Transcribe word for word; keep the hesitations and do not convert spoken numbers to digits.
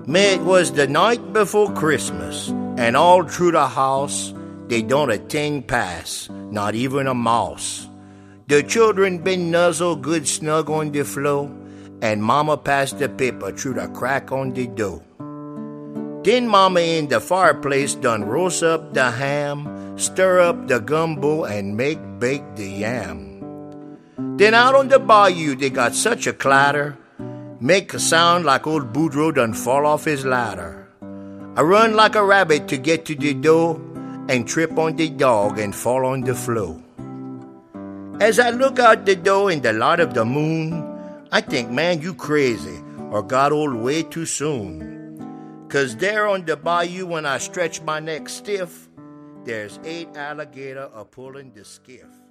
May it was the night before Christmas, and all through the house, they don't a thing pass, not even a mouse. The children been nuzzled good snug on the floor, and Mama passed the paper through the crack on the door. Then Mama in the fireplace done roast up the ham, stir up the gumbo, and make bake the yam. Then out on the bayou they got such a clatter, make a sound like old Boudreaux done fall off his ladder. I run like a rabbit to get to the door, and trip on the dog and fall on the floor. As I look out the door in the light of the moon, I think, man, you crazy, or got old way too soon. 'Cause there on the bayou when I stretch my neck stiff, there's eight alligator a-pulling the skiff.